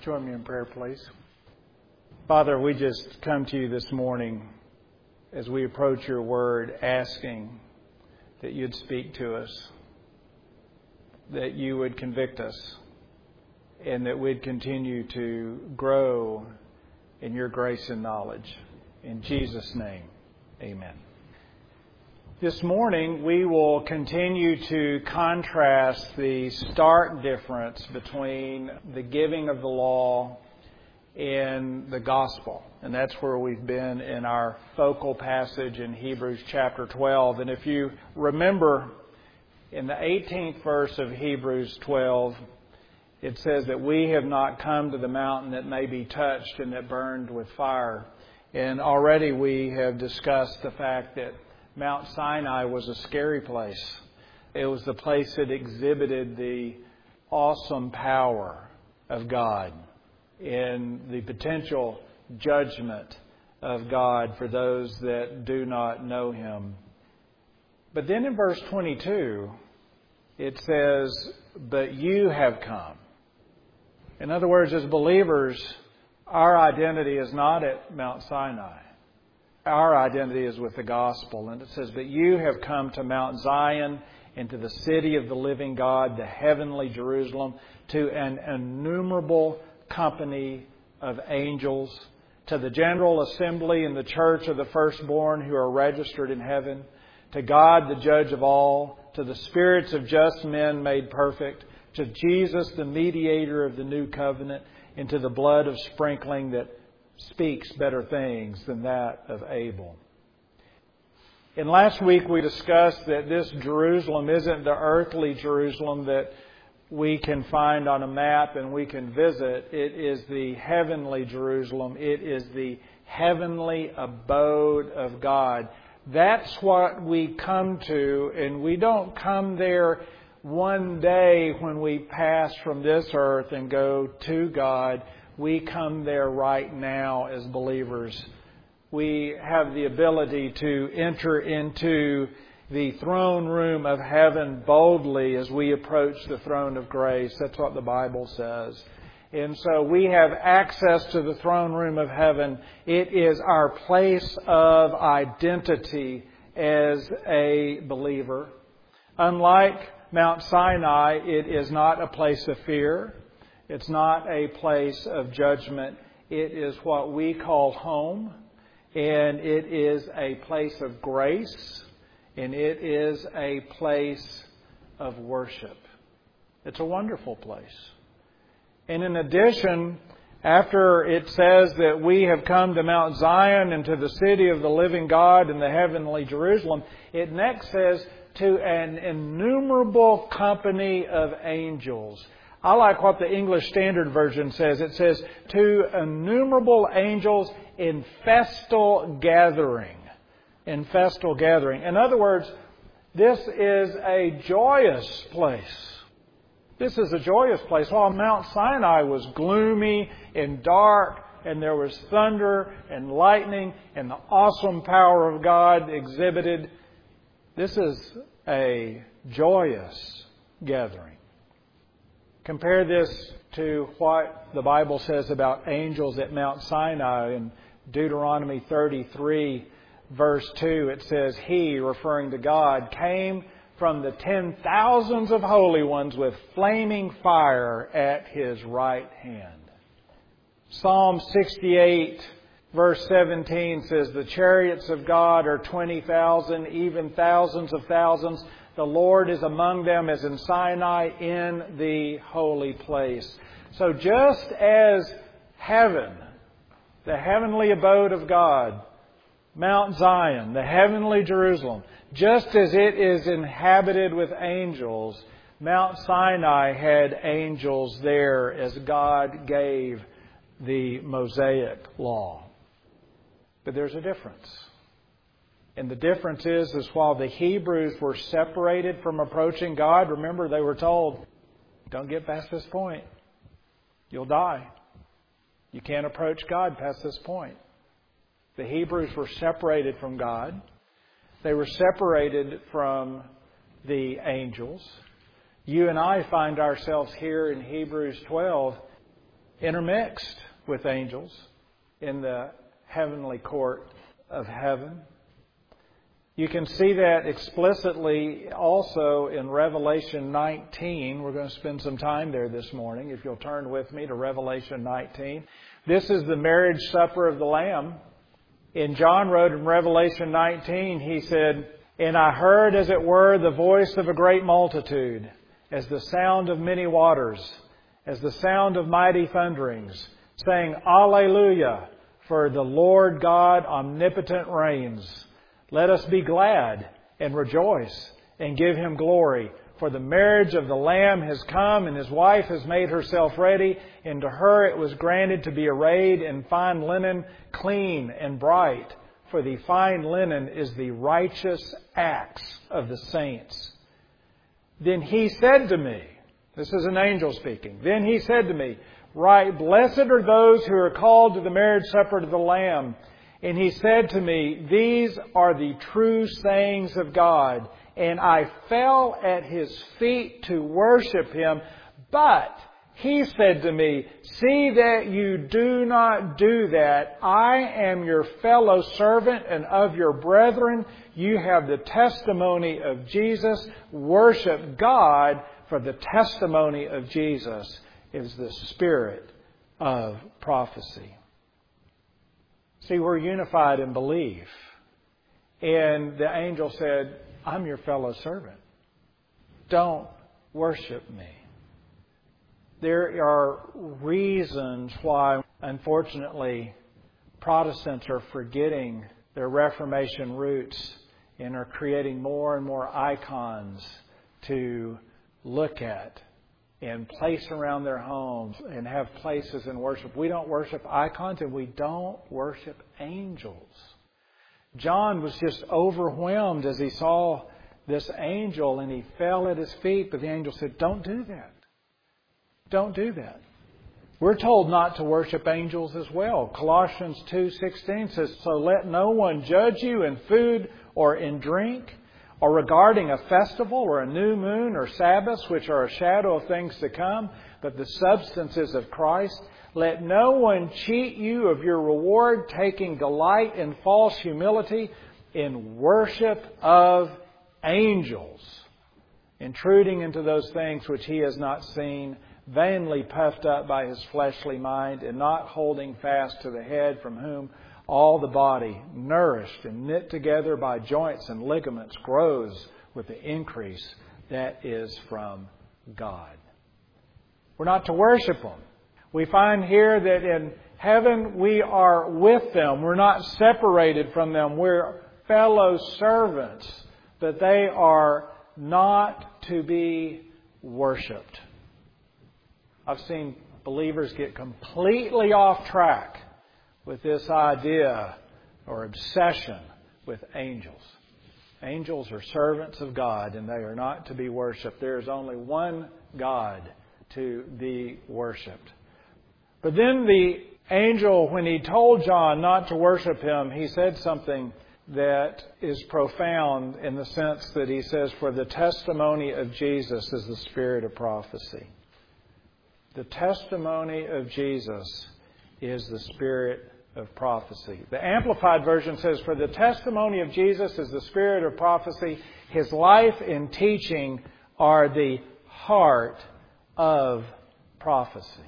Join me in prayer, please. Father, we just come to you this morning as we approach your word, asking that you'd speak to us, that you would convict us, and that we'd continue to grow in your grace and knowledge. In Jesus' name, amen. This morning, we will continue to contrast the stark difference between the giving of the law and the gospel. And that's where we've been in our focal passage in Hebrews chapter 12. And if you remember, in the 18th verse of Hebrews 12, it says that we have not come to the mountain that may be touched and that burned with fire. And already we have discussed the fact that Mount Sinai was a scary place. It was the place that exhibited the awesome power of God and the potential judgment of God for those that do not know Him. But then in verse 22, it says, "But you have come." In other words, as believers, our identity is not at Mount Sinai. Our identity is with the gospel. And it says, "But you have come to Mount Zion and to the city of the living God, the heavenly Jerusalem, to an innumerable company of angels, to the general assembly and the church of the firstborn who are registered in heaven, to God the judge of all, to the spirits of just men made perfect, to Jesus the mediator of the new covenant, and to the blood of sprinkling that speaks better things than that of Abel." And last week we discussed that this Jerusalem isn't the earthly Jerusalem that we can find on a map and we can visit. It is the heavenly Jerusalem. It is the heavenly abode of God. That's what we come to, and we don't come there one day when we pass from this earth and go to God. We come there right now as believers. We have the ability to enter into the throne room of heaven boldly as we approach the throne of grace. That's what the Bible says. And so we have access to the throne room of heaven. It is our place of identity as a believer. Unlike Mount Sinai, it is not a place of fear. It's not a place of judgment. It is what we call home. And it is a place of grace. And it is a place of worship. It's a wonderful place. And in addition, after it says that we have come to Mount Zion and to the city of the living God and the heavenly Jerusalem, it next says to an innumerable company of angels. I like what the English Standard Version says. It says, "to innumerable angels in festal gathering." In festal gathering. In other words, this is a joyous place. This is a joyous place. While Mount Sinai was gloomy and dark, and there was thunder and lightning and the awesome power of God exhibited, this is a joyous gathering. Compare this to what the Bible says about angels at Mount Sinai in Deuteronomy 33, verse 2. It says, "He," referring to God, "came from the 10,000s of holy ones with flaming fire at His right hand." Psalm 68, verse 17 says, "The chariots of God are 20,000, even thousands of thousands. The Lord is among them as in Sinai in the holy place." So just as heaven, the heavenly abode of God, Mount Zion, the heavenly Jerusalem, just as it is inhabited with angels, Mount Sinai had angels there as God gave the Mosaic law. But there's a difference. And the difference is while the Hebrews were separated from approaching God, remember they were told, don't get past this point. You'll die. You can't approach God past this point. The Hebrews were separated from God. They were separated from the angels. You and I find ourselves here in Hebrews 12 intermixed with angels in the heavenly court of heaven. You can see that explicitly also in Revelation 19. We're going to spend some time there this morning. If you'll turn with me to Revelation 19. This is the marriage supper of the Lamb. And John wrote in Revelation 19, he said, "And I heard, as it were, the voice of a great multitude, as the sound of many waters, as the sound of mighty thunderings, saying, Alleluia, for the Lord God omnipotent reigns. Let us be glad and rejoice and give Him glory. For the marriage of the Lamb has come, and His wife has made herself ready. And to her it was granted to be arrayed in fine linen, clean and bright. For the fine linen is the righteous acts of the saints. Then He said to me," this is an angel speaking, "Then He said to me, Write, blessed are those who are called to the marriage supper of the Lamb. And He said to me, These are the true sayings of God. And I fell at His feet to worship Him. But He said to me, See that you do not do that. I am your fellow servant and of your brethren. You have the testimony of Jesus. Worship God, for the testimony of Jesus is the spirit of prophecy." See, we're unified in belief. And the angel said, "I'm your fellow servant. Don't worship me." There are reasons why, unfortunately, Protestants are forgetting their Reformation roots and are creating more and more icons to look at and place around their homes and have places in worship. We don't worship icons, and we don't worship angels. John was just overwhelmed as he saw this angel, and he fell at his feet. But the angel said, "Don't do that. Don't do that." We're told not to worship angels as well. Colossians 2:16 says, "So let no one judge you in food or in drink, or regarding a festival or a new moon or Sabbaths, which are a shadow of things to come, but the substances of Christ. Let no one cheat you of your reward, taking delight in false humility, in worship of angels, intruding into those things which he has not seen, vainly puffed up by his fleshly mind, and not holding fast to the head, from whom all the body, nourished and knit together by joints and ligaments, grows with the increase that is from God." We're not to worship them. We find here that in heaven we are with them. We're not separated from them. We're fellow servants, but they are not to be worshipped. I've seen believers get completely off track with this idea or obsession with angels. Angels are servants of God, and they are not to be worshipped. There is only one God to be worshipped. But then the angel, when he told John not to worship him, he said something that is profound in the sense that he says, "For the testimony of Jesus is the spirit of prophecy." The testimony of Jesus is the spirit of prophecy. The Amplified Version says, "For the testimony of Jesus is the spirit of prophecy. His life and teaching are the heart of prophecy."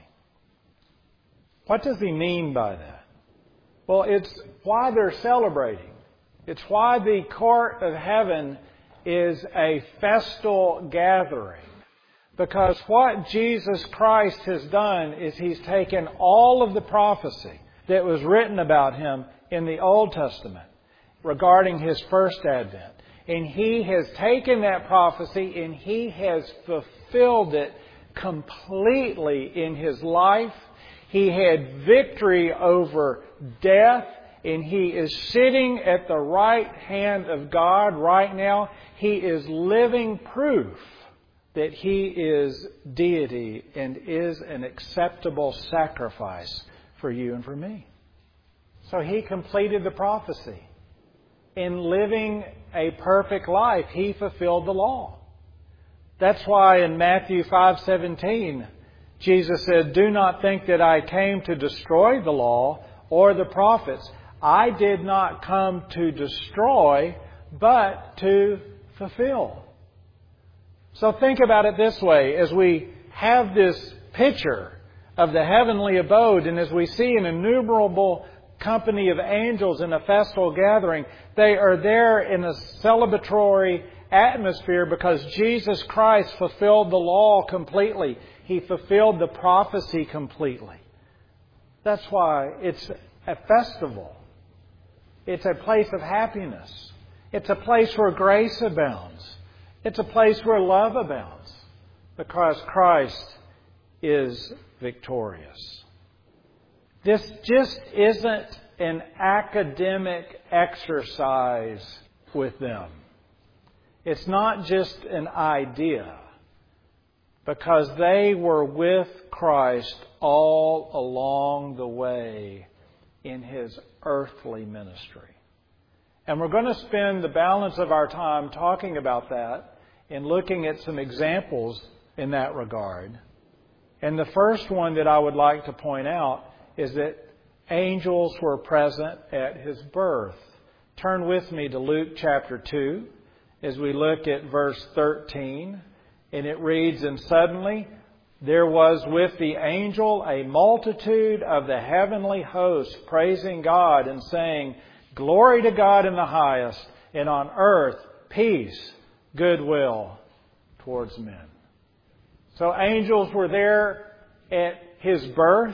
What does he mean by that? Well, it's why they're celebrating. It's why the court of heaven is a festal gathering. Because what Jesus Christ has done is He's taken all of the prophecy that was written about Him in the Old Testament regarding His first advent. And He has taken that prophecy and He has fulfilled it completely in His life. He had victory over death, and He is sitting at the right hand of God right now. He is living proof that He is deity and is an acceptable sacrifice for you and for me. So He completed the prophecy. In living a perfect life, He fulfilled the law. That's why in Matthew 5:17, Jesus said, "Do not think that I came to destroy the law or the prophets. I did not come to destroy, but to fulfill." So think about it this way. As we have this picture of the heavenly abode, and as we see an innumerable company of angels in a festal gathering, they are there in a celebratory atmosphere because Jesus Christ fulfilled the law completely. He fulfilled the prophecy completely. That's why it's a festival. It's a place of happiness. It's a place where grace abounds. It's a place where love abounds because Christ is victorious. This just isn't an academic exercise with them. It's not just an idea, because they were with Christ all along the way in His earthly ministry. And we're going to spend the balance of our time talking about that and looking at some examples in that regard. And the first one that I would like to point out is that angels were present at His birth. Turn with me to Luke chapter 2 as we look at verse 13. And it reads, "And suddenly there was with the angel a multitude of the heavenly host praising God and saying, 'Glory to God in the highest, and on earth peace, goodwill towards men.'" So angels were there at His birth,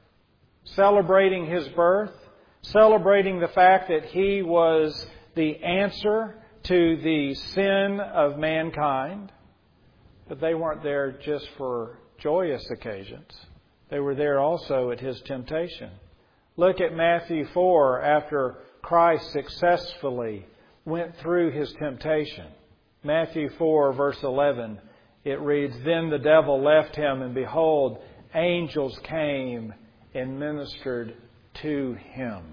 celebrating His birth, celebrating the fact that He was the answer to the sin of mankind. But they weren't there just for joyous occasions. They were there also at His temptation. Look at Matthew 4 after Christ successfully went through His temptation. Matthew 4 verse 11, it reads, "Then the devil left Him, and behold, angels came and ministered to Him."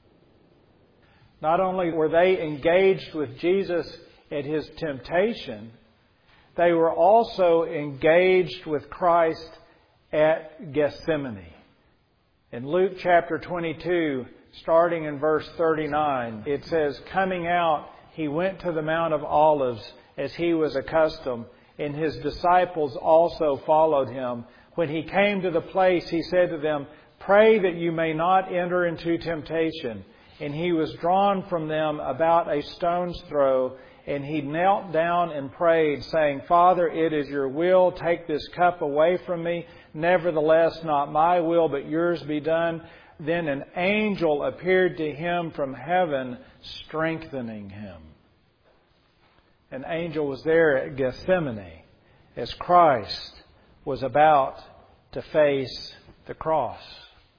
Not only were they engaged with Jesus at His temptation, they were also engaged with Christ at Gethsemane. In Luke chapter 22, starting in verse 39, it says, "Coming out, He went to the Mount of Olives as He was accustomed, and His disciples also followed Him. When He came to the place, He said to them, 'Pray that you may not enter into temptation.' And He was drawn from them about a stone's throw, and He knelt down and prayed, saying, 'Father, it is Your will, take this cup away from me. Nevertheless, not my will, but Yours be done.' Then an angel appeared to Him from heaven, strengthening Him." An angel was there at Gethsemane as Christ was about to face the cross.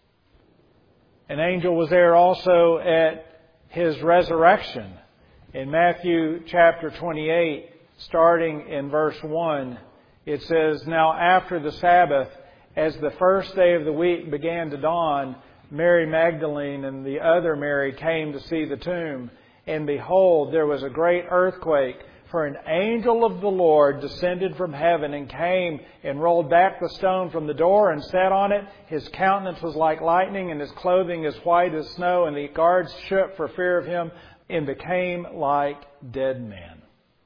An angel was there also at His resurrection. In Matthew chapter 28, starting in verse 1, it says, "Now after the Sabbath, as the first day of the week began to dawn, Mary Magdalene and the other Mary came to see the tomb. And behold, there was a great earthquake, for an angel of the Lord descended from heaven and came and rolled back the stone from the door and sat on it. His countenance was like lightning, and His clothing as white as snow. And the guards shook for fear of Him and became like dead men."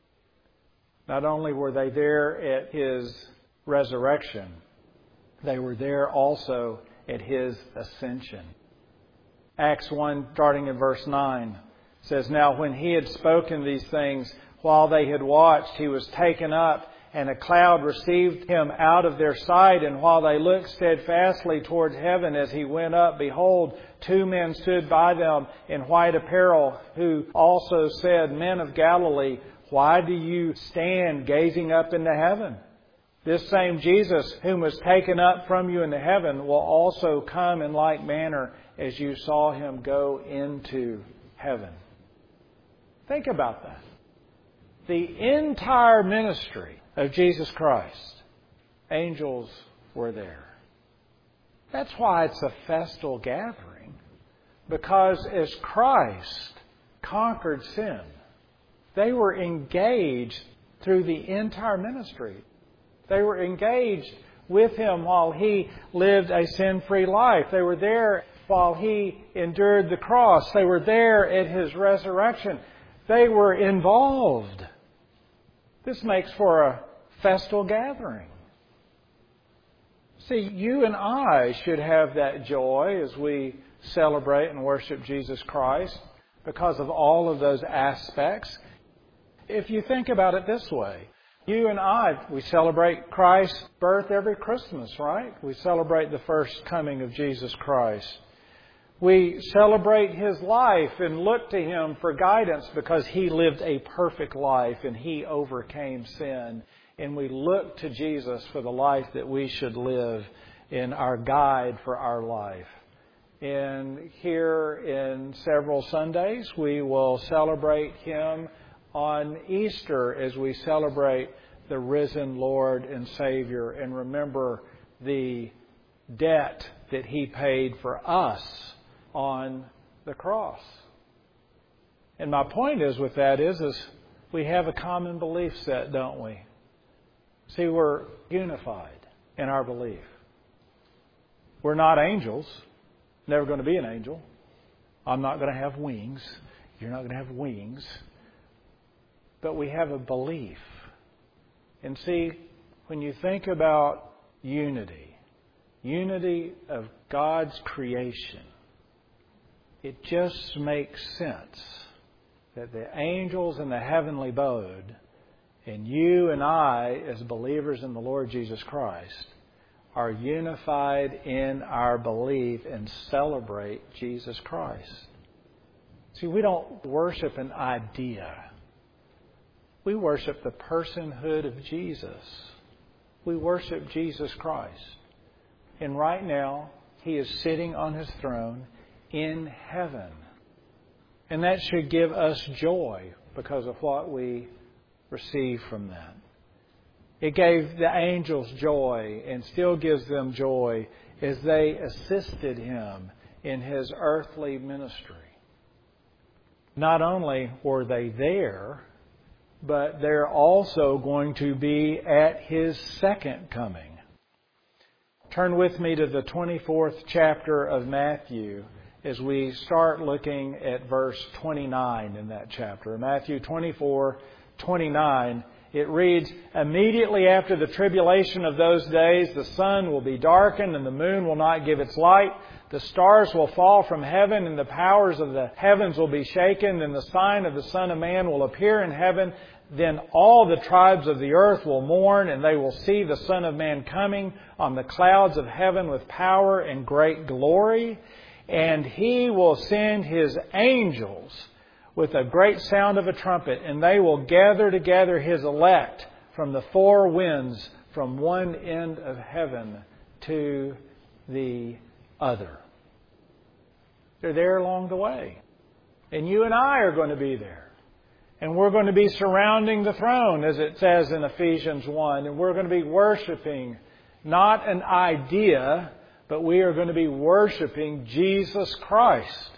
Not only were they there at His resurrection, they were there also at His ascension. Acts 1, starting in verse 9, says, "Now when He had spoken these things, while they had watched, He was taken up, and a cloud received Him out of their sight. And while they looked steadfastly towards heaven as He went up, behold, 2 men stood by them in white apparel, who also said, 'Men of Galilee, why do you stand gazing up into heaven? This same Jesus, whom was taken up from you into heaven, will also come in like manner as you saw Him go into heaven.'" Think about that. The entire ministry of Jesus Christ, angels were there. That's why it's a festal gathering. Because as Christ conquered sin, they were engaged through the entire ministry. They were engaged with Him while He lived a sin-free life. They were there while He endured the cross. They were there at His resurrection. They were involved. This makes for a festal gathering. See, you and I should have that joy as we celebrate and worship Jesus Christ because of all of those aspects. If you think about it this way, you and I, we celebrate Christ's birth every Christmas, right? We celebrate the first coming of Jesus Christ. We celebrate His life and look to Him for guidance because He lived a perfect life and He overcame sin. And we look to Jesus for the life that we should live in our guide for our life. And here in several Sundays, we will celebrate Him on Easter as we celebrate the risen Lord and Savior and remember the debt that He paid for us on the cross. And my point is with that is we have a common belief set, don't we? See, we're unified in our belief. We're not angels. Never going to be an angel. I'm not going to have wings. You're not going to have wings. But we have a belief. And see, when you think about unity of God's creation, it just makes sense that the angels in the heavenly abode and you and I, as believers in the Lord Jesus Christ, are unified in our belief and celebrate Jesus Christ. See, we don't worship an idea. We worship the personhood of Jesus. We worship Jesus Christ. And right now, He is sitting on His throne in heaven. And that should give us joy because of what we receive from that. It gave the angels joy and still gives them joy as they assisted Him in His earthly ministry. Not only were they there, but they're also going to be at His second coming. Turn with me to the 24th chapter of Matthew as we start looking at verse 29 in that chapter. Matthew 24:29. It reads, "Immediately after the tribulation of those days, the sun will be darkened and the moon will not give its light. The stars will fall from heaven and the powers of the heavens will be shaken. And the sign of the Son of Man will appear in heaven. Then all the tribes of the earth will mourn and they will see the Son of Man coming on the clouds of heaven with power and great glory. And He will send His angels with a great sound of a trumpet, and they will gather together His elect from the four winds, from one end of heaven to the other." They're there along the way. And you and I are going to be there. And we're going to be surrounding the throne, as it says in Ephesians 1. And we're going to be worshiping not an idea, but we are going to be worshiping Jesus Christ.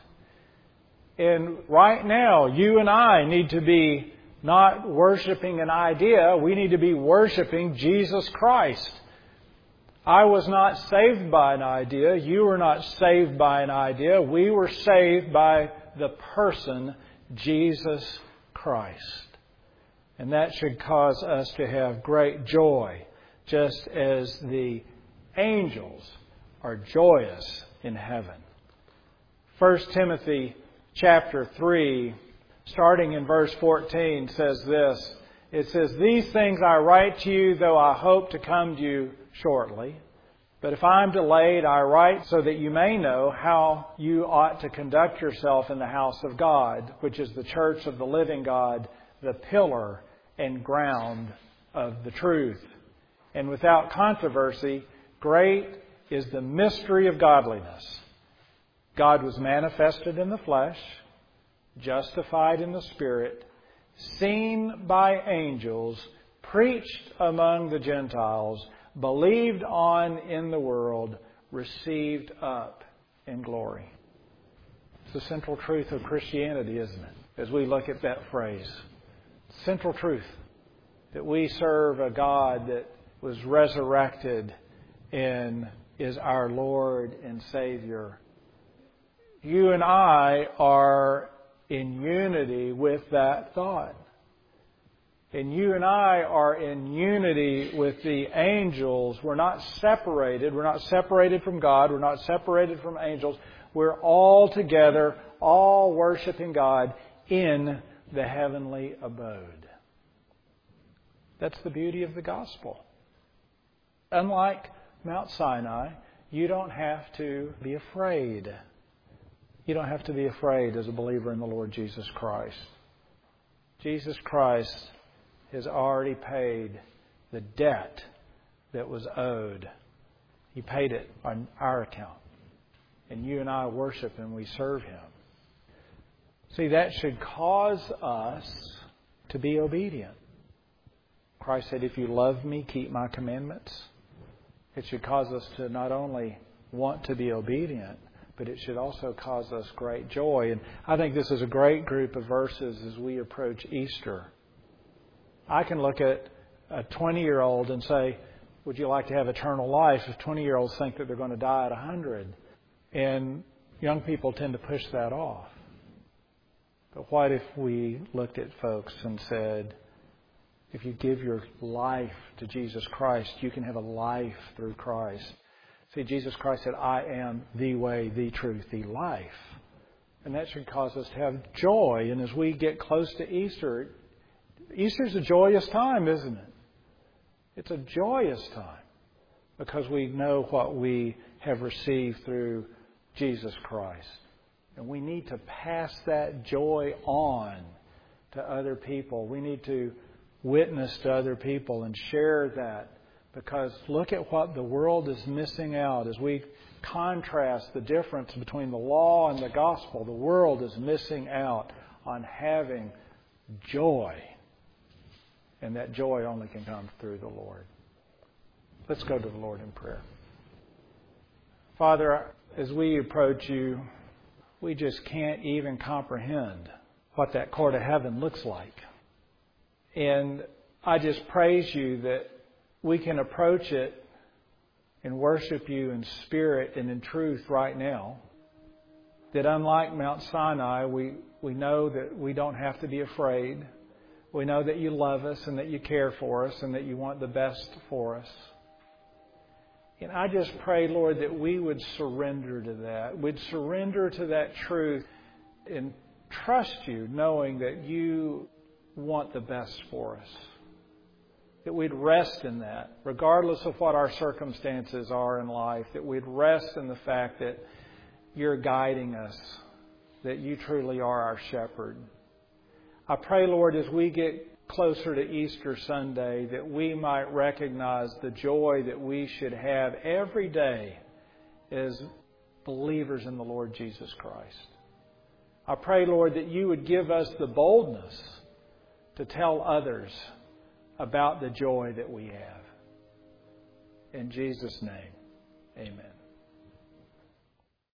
And right now, you and I need to be not worshiping an idea. We need to be worshiping Jesus Christ. I was not saved by an idea. You were not saved by an idea. We were saved by the person, Jesus Christ. And that should cause us to have great joy, just as the angels are joyous in heaven. 1 Timothy chapter 3, starting in verse 14, says this. It says, "These things I write to you, though I hope to come to you shortly. But if I am delayed, I write so that you may know how you ought to conduct yourself in the house of God, which is the church of the living God, the pillar and ground of the truth. And without controversy, great is the mystery of godliness. God was manifested in the flesh, justified in the Spirit, seen by angels, preached among the Gentiles, believed on in the world, received up in glory." It's the central truth of Christianity, isn't it? As we look at that phrase. Central truth. That we serve a God that was resurrected and is our Lord and Savior. You and I are in unity with that thought. And you and I are in unity with the angels. We're not separated. We're not separated from God. We're not separated from angels. We're all together, all worshiping God in the heavenly abode. That's the beauty of the gospel. Unlike Mount Sinai, you don't have to be afraid. You don't have to be afraid as a believer in the Lord Jesus Christ. Jesus Christ has already paid the debt that was owed. He paid it on our account. And you and I worship and we serve Him. See, that should cause us to be obedient. Christ said, if you love me, keep my commandments. It should cause us to not only want to be obedient, but it should also cause us great joy. And I think this is a great group of verses as we approach Easter. I can look at a 20-year-old and say, would you like to have eternal life? If 20-year-olds think that they're going to die at 100. And young people tend to push that off. But what if we looked at folks and said, if you give your life to Jesus Christ, you can have a life through Christ. See, Jesus Christ said, I am the way, the truth, the life. And that should cause us to have joy. And as we get close to Easter, Easter's a joyous time, isn't it? It's a joyous time because we know what we have received through Jesus Christ. And we need to pass that joy on to other people. We need to witness to other people and share that, because look at what the world is missing out. As we contrast the difference between the law and the gospel, the world is missing out on having joy. And that joy only can come through the Lord. Let's go to the Lord in prayer. Father, as we approach You, we just can't even comprehend what that court of heaven looks like. And I just praise You that we can approach it and worship You in spirit and in truth right now. That unlike Mount Sinai, we know that we don't have to be afraid. We know that You love us and that You care for us and that You want the best for us. And I just pray, Lord, that we would surrender to that. We'd surrender to that truth and trust You, knowing that You want the best for us. That we'd rest in that, regardless of what our circumstances are in life. That we'd rest in the fact that You're guiding us, that You truly are our shepherd. I pray, Lord, as we get closer to Easter Sunday, that we might recognize the joy that we should have every day as believers in the Lord Jesus Christ. I pray, Lord, that You would give us the boldness to tell others about the joy that we have. In Jesus' name, amen.